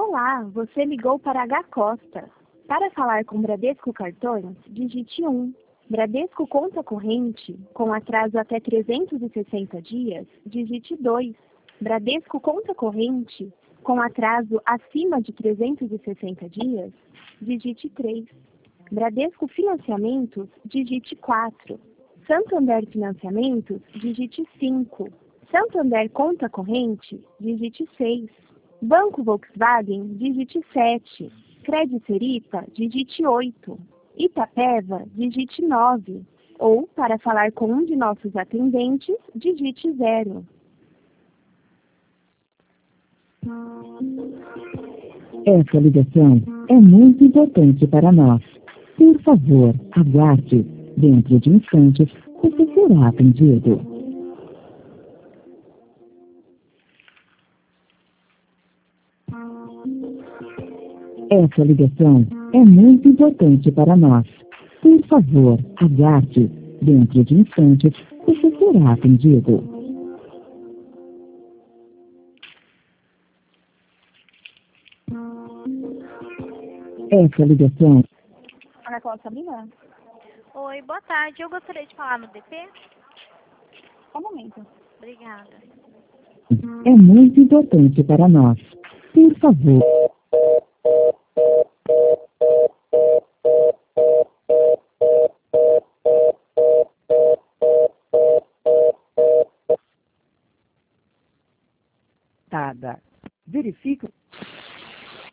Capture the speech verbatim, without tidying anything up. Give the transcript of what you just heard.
Olá, você ligou para H Costa. Para falar com Bradesco Cartões, digite um. Bradesco Conta Corrente, com atraso até trezentos e sessenta dias, digite dois. Bradesco Conta Corrente, com atraso acima de trezentos e sessenta dias, digite três. Bradesco Financiamentos, digite quatro. Santander Financiamentos, digite cinco. Santander Conta Corrente, digite seis. Banco Volkswagen, digite sete. Crédito Seripa, digite oito. Itapeva, digite nove. Ou, para falar com um de nossos atendentes, digite zero. Essa ligação é muito importante para nós. Por favor, aguarde. Dentro de instantes, você será atendido. Essa ligação é muito importante para nós. Por favor, aguarde. Dentro de instantes, você será atendido. Essa ligação. Ana Cláudia Sabrina? Oi, boa tarde. Eu gostaria de falar no D P. Só um momento. Obrigada. É muito importante para nós. Por favor. Verifique